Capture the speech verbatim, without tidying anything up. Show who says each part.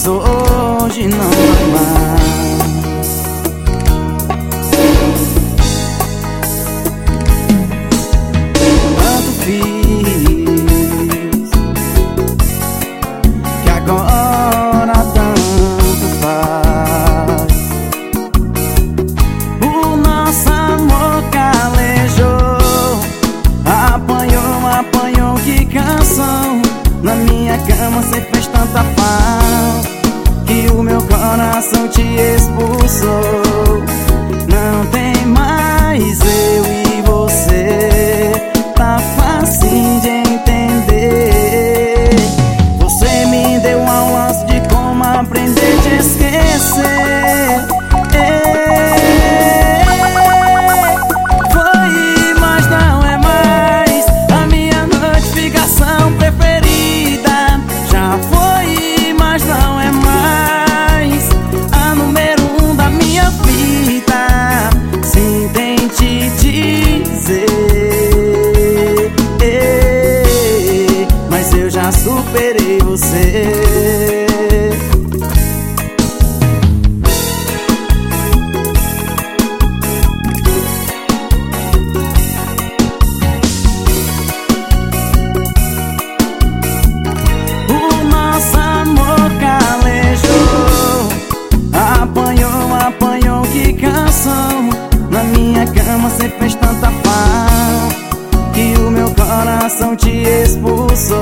Speaker 1: mas hoje não vai mais. Tanto fiz que agora tanto faz. O nosso amor calejou, apanhou, apanhou, que canção. Na minha cama cê fez tanta falta que o meu coração te expulsou. Não tem mais eu e você, tá fácil de entender. Você me deu aulas de como aprender a te esquecer. Ei, foi, mas não é mais a minha notificação preferida. Já foi, mas não é mais a número um da minha vida. Sim, tem te dizer, ei, mas eu já superei você. Na minha cama cê fez tanta falta que o meu coração te expulsou.